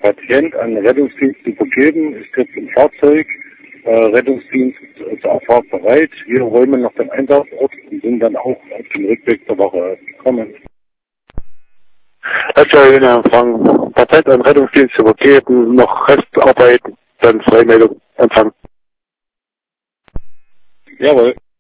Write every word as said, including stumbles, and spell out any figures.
Patient an den Rettungsdienst übergeben, ist jetzt im Fahrzeug, äh, Rettungsdienst ist auf Fahrt bereit. Wir räumen noch den Einsatzort und sind dann auch auf dem Rückweg zur Wache gekommen. Das soll den Empfang. Patient an den Rettungsdienst übergeben, noch Restarbeit, dann Freimeldung empfangen. Jawohl.